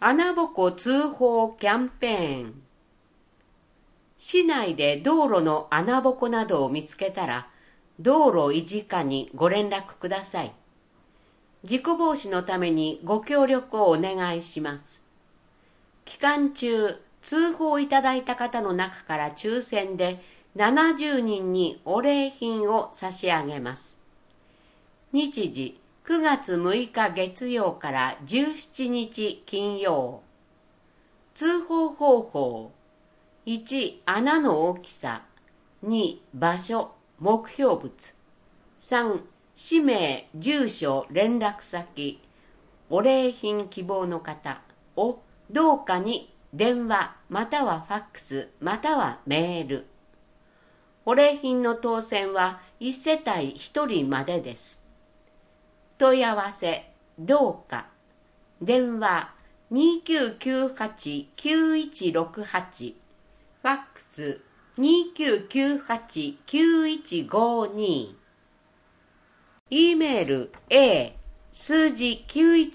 穴ぼこ通報キャンペーン。市内で道路の穴ぼこなどを見つけたら、道路維持課にご連絡ください。事故防止のためにご協力をお願いします。期間中、通報いただいた方の中から抽選で70人にお礼品を差し上げます。日時9月6日月曜から17日金曜。通報方法。1、穴の大きさ。2、場所、目標物。3、氏名、住所、連絡先、お礼品希望の方をどうかに電話またはファックスまたはメール。お礼品の当選は1世帯1人までです。問い合わせ、どうか。電話2998-9168。ファックス2998-9152。E メール A 数字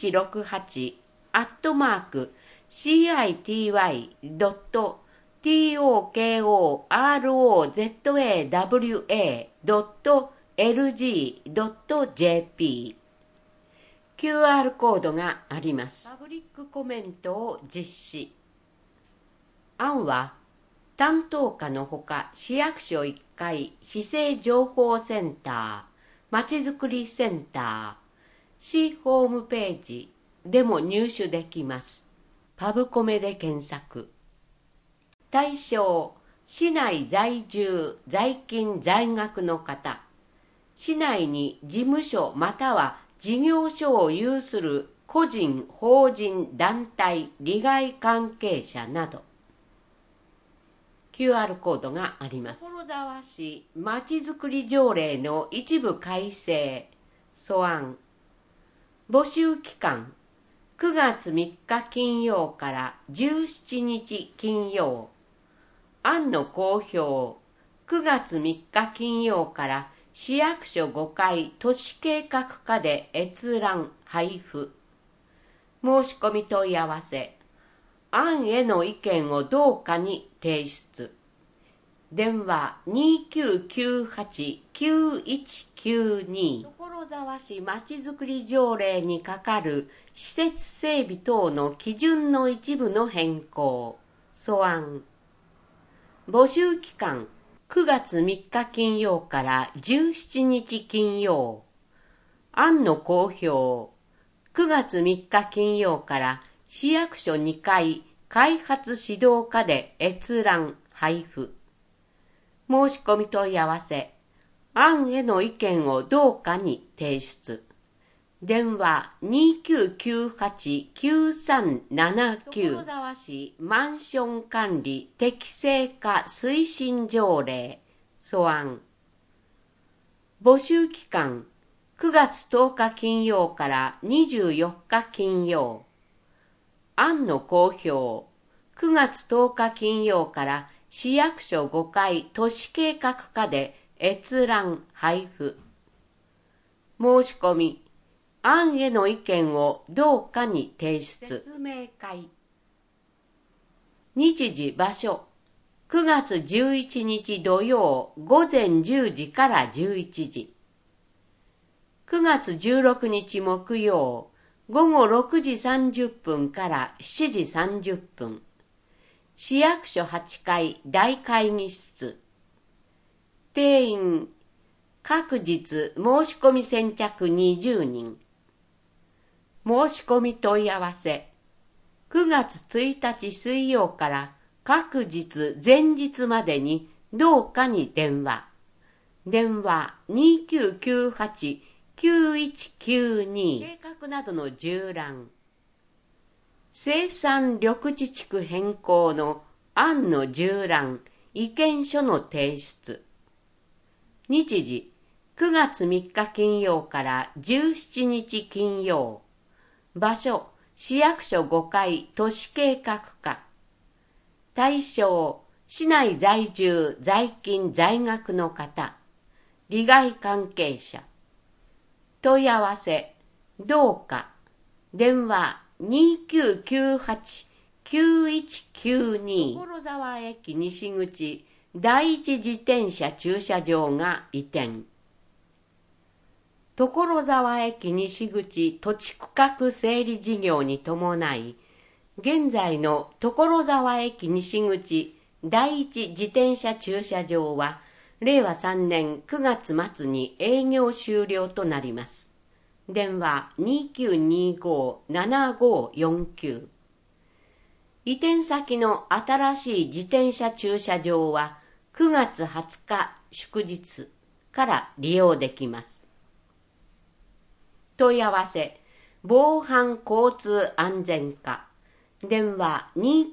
city91-city.tokyorozawa.lg.jp QR コードがあります。パブリックコメントを実施。案は担当課のほか市役所1階市政情報センター、まちづくりセンター、市ホームページでも入手できます。パブコメで検索。対象、市内在住、在勤、在学の方。市内に事務所または事業所を有する個人、法人、団体、利害関係者など。QR コードがあります。所沢市まちづくり条例の一部改正、素案。募集期間、9月3日金曜から17日金曜。案の公表、9月3日金曜から市役所5階都市計画課で閲覧配布。申し込み問い合わせ。案への意見をどうかに提出。電話2998-9192。所沢市まちづくり条例に係る施設整備等の基準の一部の変更。素案。募集期間9月3日金曜から17日金曜。案の公表9月3日金曜から市役所2階開発指導課で閲覧配布。申し込み問い合わせ。案への意見をどうかに提出。電話2998-9379。所沢市マンション管理適正化推進条例。素案。募集期間9月10日金曜から24日金曜。案の公表9月10日金曜から市役所5階都市計画課で閲覧配布。申し込み。案への意見をどうかに提出。説明会。日時場所。9月11日土曜午前10時から11時。9月16日木曜午後6時30分から7時30分。市役所8階大会議室。定員。各日申し込み先着20人。申し込み問い合わせ。9月1日水曜から各日前日までにどうかに電話。電話2998-9192。計画などの縦覧。生産緑地地区変更の案の縦覧、意見書の提出。日時9月3日金曜から17日金曜。場所、市役所5階都市計画課。対象、市内在住、在勤、在学の方。利害関係者。問い合わせ、どうか。電話 2998-9192所沢駅西口第一自転車駐車場が移転。所沢駅西口土地区画整理事業に伴い、現在の所沢駅西口第一自転車駐車場は、令和3年9月末に営業終了となります。電話2925-7549。移転先の新しい自転車駐車場は9月20日祝日から利用できます。問い合わせ、防犯交通安全課。電話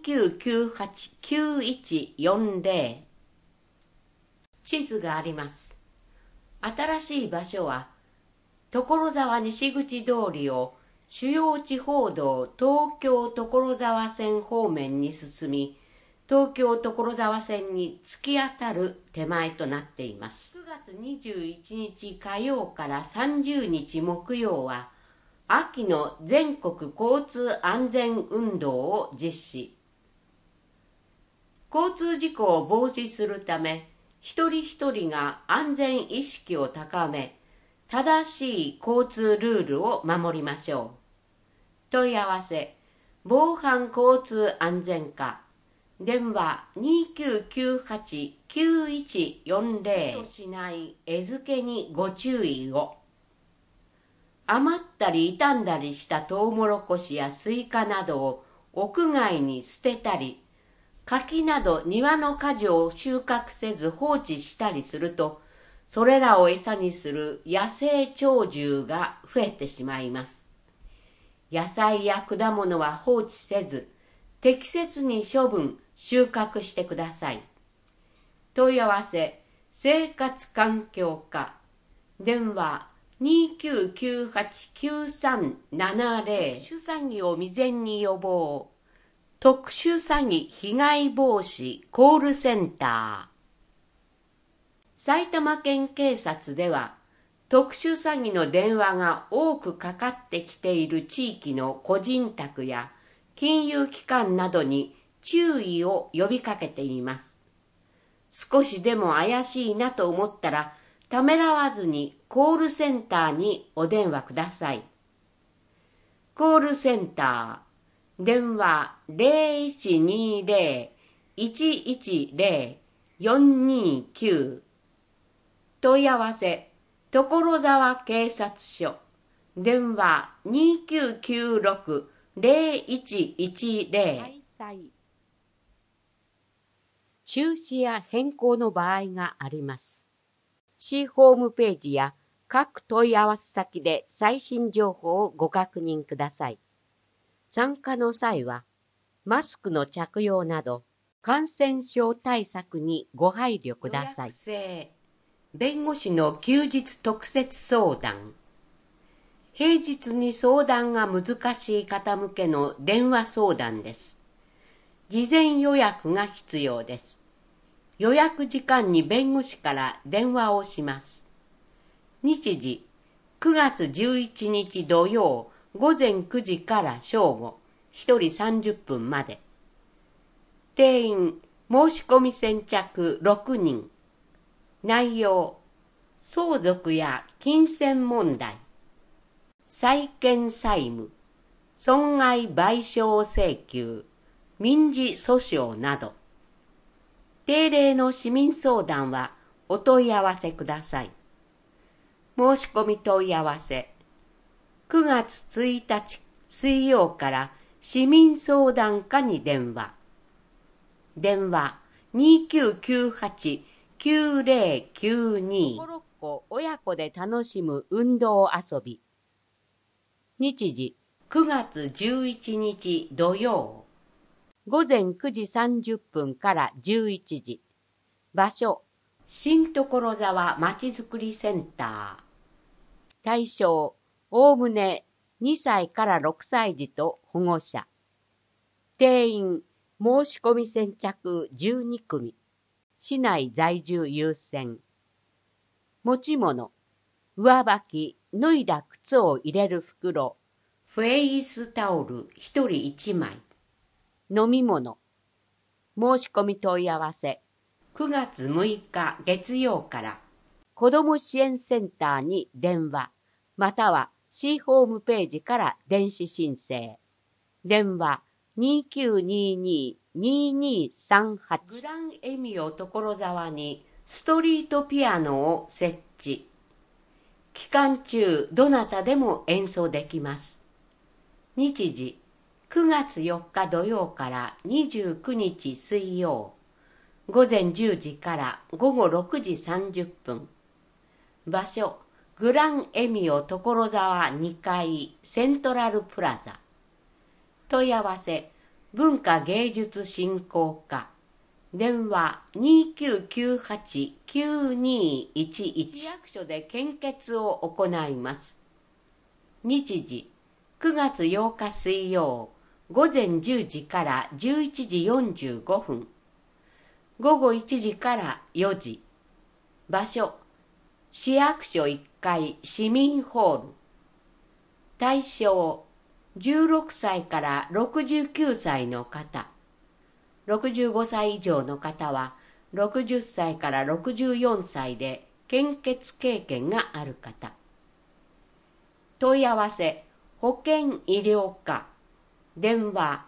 2998-9140。地図があります。新しい場所は、所沢西口通りを主要地方道東京所沢線方面に進み、東京所沢線に突き当たる手前となっています。9月21日火曜から30日木曜は、秋の全国交通安全運動を実施。交通事故を防止するため、一人一人が安全意識を高め、正しい交通ルールを守りましょう。問い合わせ、防犯交通安全課。電話2998-9140。としない餌付けにご注意を。余ったり傷んだりしたトウモロコシやスイカなどを屋外に捨てたり、柿など庭の果樹を収穫せず放置したりすると、それらを餌にする野生鳥獣が増えてしまいます。野菜や果物は放置せず、適切に処分、収穫してください。問い合わせ、生活環境課。電話2998-9370。特殊詐欺を未然に予防。特殊詐欺被害防止コールセンター。埼玉県警察では、特殊詐欺の電話が多くかかってきている地域の個人宅や金融機関などに注意を呼びかけています。少しでも怪しいなと思ったら、ためらわずにコールセンターにお電話ください。コールセンター、電話 0120-110-429。問い合わせ、所沢警察署。電話2996-0110。中止や変更の場合があります。市ホームページや各問い合わせ先で最新情報をご確認ください。参加の際は、マスクの着用など感染症対策にご配慮ください。予約制弁護士の休日特設相談。平日に相談が難しい方向けの電話相談です。事前予約が必要です。予約時間に弁護士から電話をします。日時、9月11日土曜午前9時から正午、1人30分まで。定員、申し込み先着6人。内容、相続や金銭問題、債権債務、損害賠償請求、民事訴訟など。定例の市民相談はお問い合わせください。申し込み問い合わせ、9月1日水曜から市民相談課に電話。電話2998-9092。モロッコ親子で楽しむ運動遊び。日時9月11日土曜。午前9時30分から11時。場所、新所沢まちづくりセンター。対象、おおむね2歳から6歳児と保護者。定員、申し込み先着12組。市内在住優先。持ち物、上履き、脱いだ靴を入れる袋、 フェイスタオル1人1枚。飲み物。申し込み問い合わせ。9月6日月曜から子ども支援センターに電話、または市ホームページから電子申請。電話2922-2238。グランエミオ所沢にストリートピアノを設置。期間中どなたでも演奏できます。日時9月4日土曜から29日水曜。午前10時から午後6時30分。場所、グランエミオ所沢2階セントラルプラザ。問い合わせ、文化芸術振興課。電話2998-9211。市役所で献血を行います。日時、9月8日水曜、午前10時から11時45分。午後1時から4時。場所、市役所1階市民ホール。対象、16歳から69歳の方。65歳以上の方は、60歳から64歳で献血経験がある方。問い合わせ、保健医療課。電話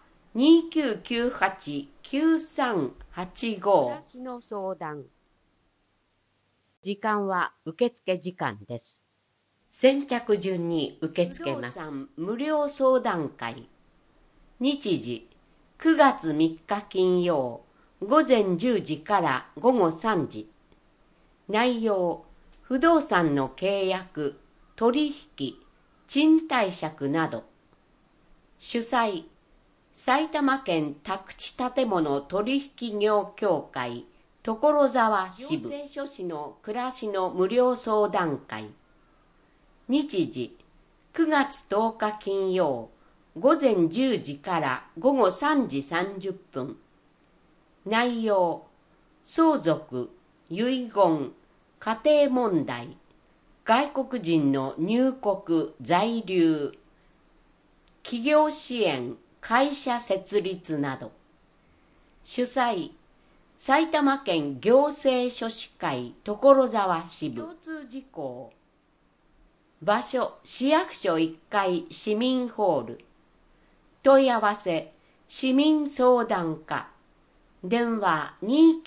2998-9385。暮らしの相談。時間は受付時間です。先着順に受け付けます。不動産無料相談会。日時9月3日金曜、午前10時から午後3時。内容、不動産の契約、取引、賃貸借など。主催、埼玉県宅地建物取引業協会所沢支部。行政書士の暮らしの無料相談会。日時9月10日金曜、午前10時から午後3時30分。内容、相続、遺言、家庭問題、外国人の入国、在留、企業支援、会社設立など。主催、埼玉県行政書士会所沢支部。交通事項。場所、市役所1階市民ホール。問い合わせ、市民相談課。電話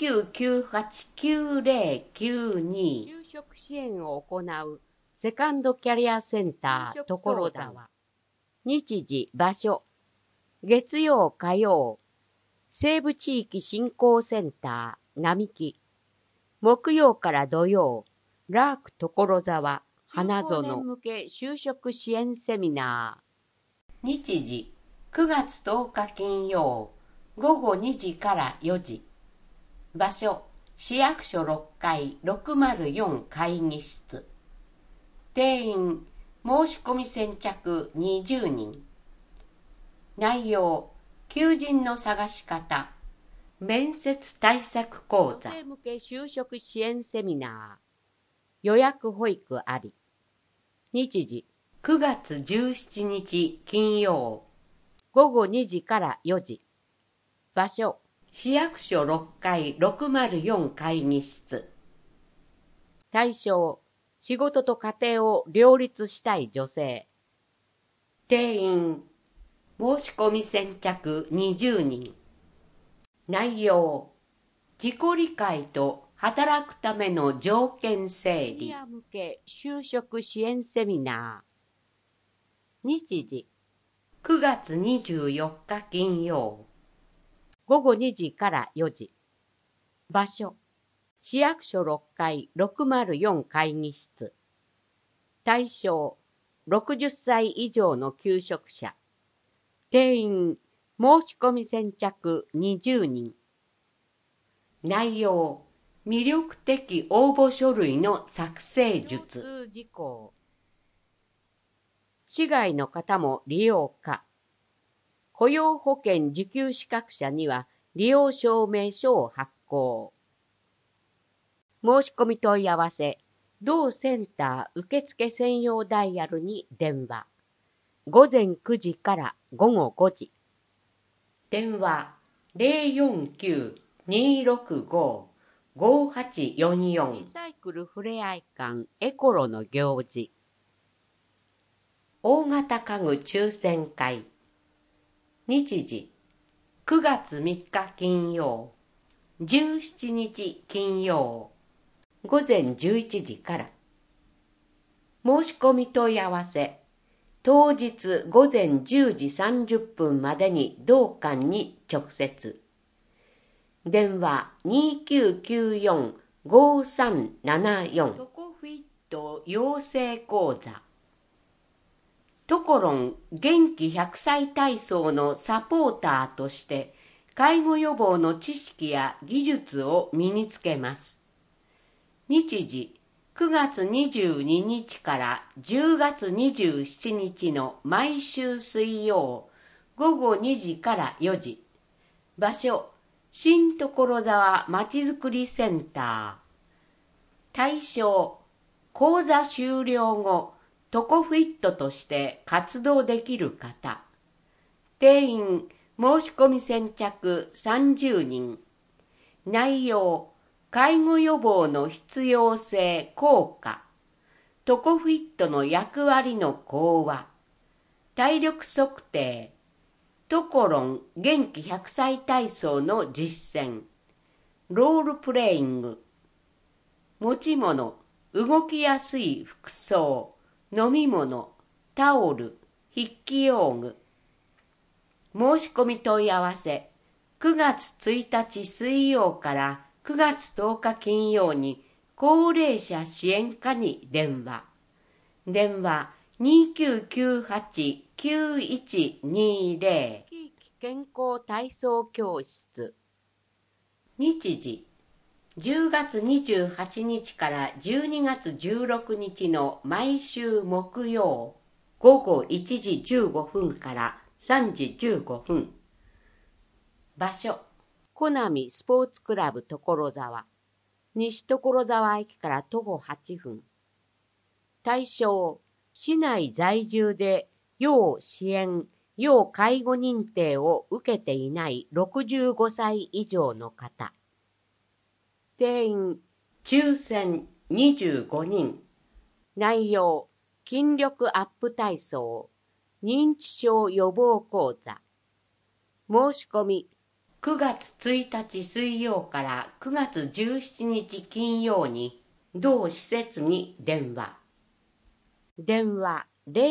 2998-9092。就職支援を行うセカンドキャリアセンター所沢。日時、場所。月曜、火曜。西部地域振興センター並木。木曜から土曜。ラーク所沢花園。中高年向け就職支援セミナー。日時9月10日金曜、午後2時から4時。場所、市役所6階604会議室。定員、申し込み先着20人。内容、求人の探し方、面接対策講座。女性向け就職支援セミナー。予約保育あり。日時、9月17日金曜。午後2時から4時。場所、市役所6階604会議室。対象、仕事と家庭を両立したい女性。定員、申し込み先着20人。内容、自己理解と働くための条件整理。シニア向け就職支援セミナー。日時、9月24日金曜。午後2時から4時。場所、市役所6階604会議室。対象、60歳以上の求職者。定員、申し込み先着20人。内容、魅力的応募書類の作成術。交通事項。市外の方も利用可。雇用保険受給資格者には利用証明書を発行。申し込み問い合わせ、同センター受付専用ダイヤルに電話。 午前9時から午後5時。電話049-265-5844。リサイクルふれあい館エコロの行事。大型家具抽選会。日時9月3日金曜、17日金曜、午前11時から。申し込み問い合わせ、当日午前10時30分までに同館に直接。電話2994-5374。トコフィット養成講座。トコロン元気100歳体操のサポーターとして介護予防の知識や技術を身につけます。日時9月22日から10月27日の毎週水曜午後2時から4時。場所、新所沢まちづくりセンター。対象、講座終了後、トコフィットとして活動できる方。定員、申し込み先着30人。内容、介護予防の必要性効果、トコフィットの役割の講話、体力測定、トコロン元気100歳体操の実践、ロールプレイング、持ち物、動きやすい服装、飲み物、タオル、筆記用具。申し込み問い合わせ、9月1日水曜から9月10日金曜に高齢者支援課に電話。電話2998-9120。地域健康体操教室。日時10月28日から12月16日の毎週木曜午後1時15分から3時15分。場所、コナミスポーツクラブ所沢。西所沢駅から徒歩8分。対象、市内在住で要支援、要介護認定を受けていない65歳以上の方。定員、抽選25人。内容、筋力アップ体操、認知症予防講座。申し込み、9月1日水曜から9月17日金曜に同施設に電話。電話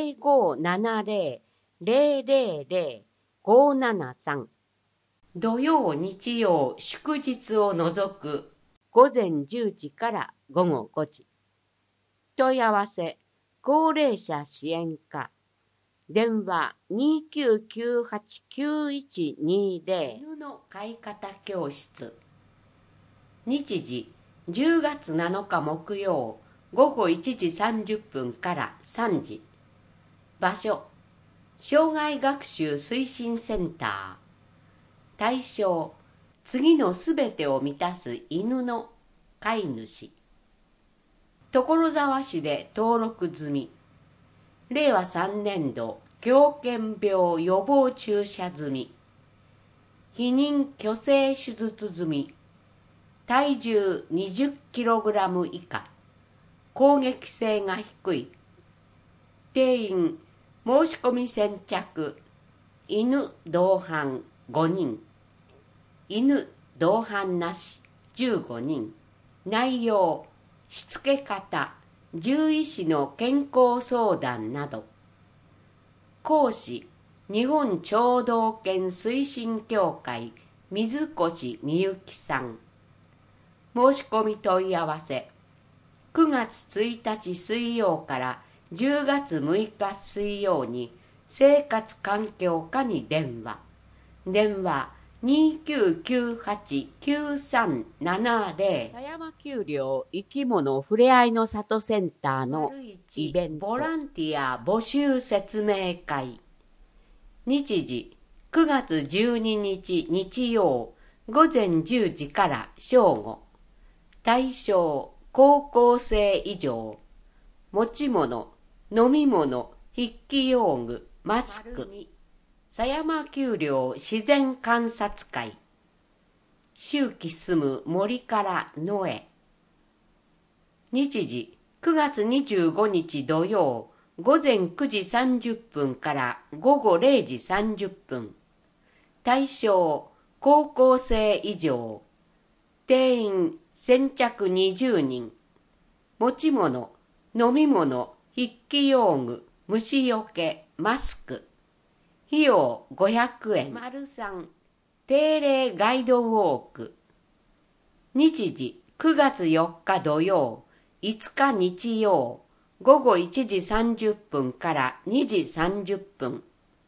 0570-000-573。土曜日曜祝日を除く午前10時から午後5時。問い合わせ、高齢者支援課。電話2998-9120。犬の飼い方教室。日時10月7日木曜午後1時30分から3時。場所、障害学習推進センター。対象、次のすべてを満たす犬の飼い主。所沢市で登録済み。令和3年度狂犬病予防注射済み。避妊去勢手術済み。体重 20kg 以下。攻撃性が低い。定員、申し込み先着。犬同伴5人。犬同伴なし15人。内容、しつけ方、獣医師の健康相談など。講師、日本聴導犬推進協会水越美幸さん。申し込み問い合わせ、9月1日水曜から10月6日水曜に生活環境課に電話。電話2998-9370。狭山丘陵生き物ふれあいの里センターのイベント。ボランティア募集説明会。日時9月12日日曜午前10時から正午。対象、高校生以上。持ち物、飲み物、筆記用具、 マスク。狭山丘陵自然観察会。秋季住む森から野へ。日時9月25日土曜午前9時30分から午後0時30分。対象高校生以上。定員先着20人。持ち物、飲み物、筆記用具、虫よけ、マスク。費用500円。3、定例ガイドウォーク。日時9月4日土曜、5日日曜、午後1時30分から2時30分。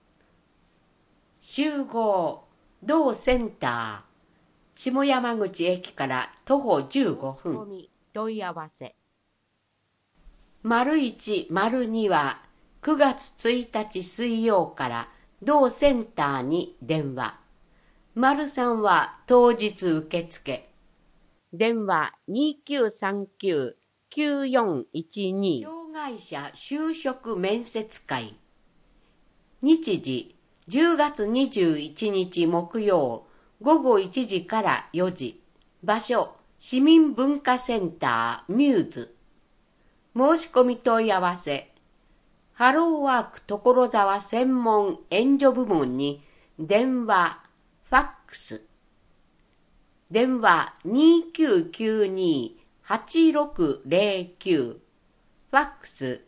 集合、同センター。下山口駅から徒歩15分。問い合わせ。1、2は9月1日水曜から同センターに電話。3は当日受付。電話2939-9412。障害者就職面接会。日時10月21日木曜午後1時から4時。場所市民文化センターミューズ。申し込み問い合わせ。ハローワーク所沢専門援助部門に電話、ファックス。電話2992-8609。ファックス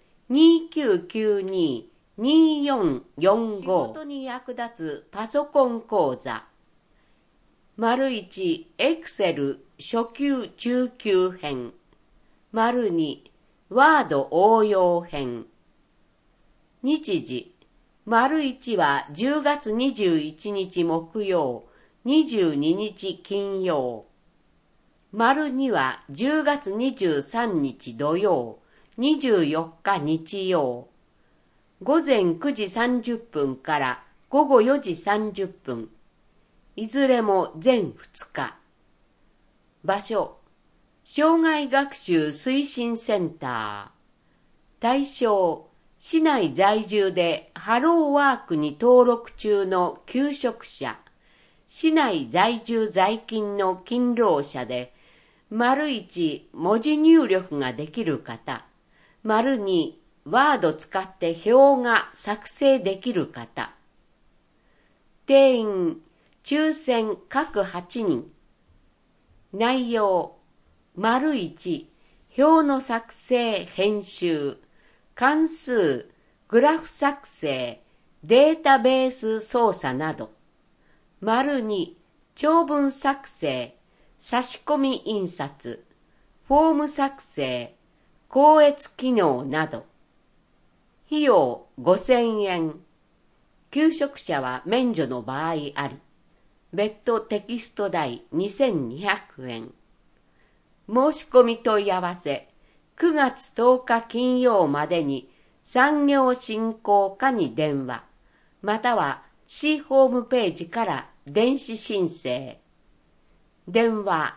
2992-2445。仕事に役立つパソコン講座。1、エクセル初級中級編。2、ワード応用編。日時1は10月21日木曜、22日金曜。2は10月23日土曜、24日日曜。午前9時30分から午後4時30分。いずれも全2日。場所、障害学習推進センター。対象、市内在住でハローワークに登録中の求職者。市内在住在勤の勤労者で、1、文字入力ができる方。2、ワード使って表が作成できる方。定員、抽選各8人。内容、1、表の作成、編集、関数、グラフ作成、データベース操作など。2、長文作成、差し込み印刷、フォーム作成、校閲機能など。費用5000円。求職者は免除の場合あり。別途テキスト代2200円。申し込み問い合わせ、9月10日金曜までに産業振興課に電話、または市ホームページから電子申請。電話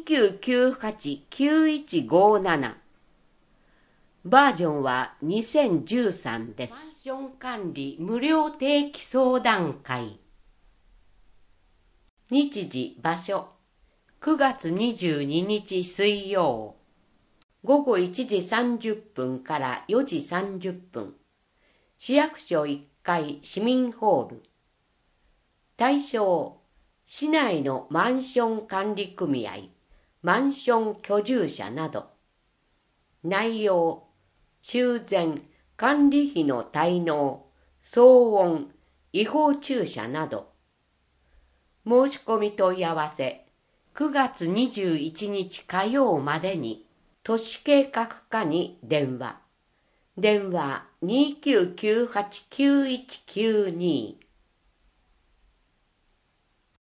2998-9157。バージョンは2013です。マンション管理無料定期相談会。日時場所9月22日水曜午後1時30分から4時30分。市役所1階市民ホール。対象、市内のマンション管理組合、マンション居住者など。内容、修繕、管理費の滞納、騒音、違法駐車など。申し込み問い合わせ、9月21日火曜までに、都市計画課に電話。電話2998-9192。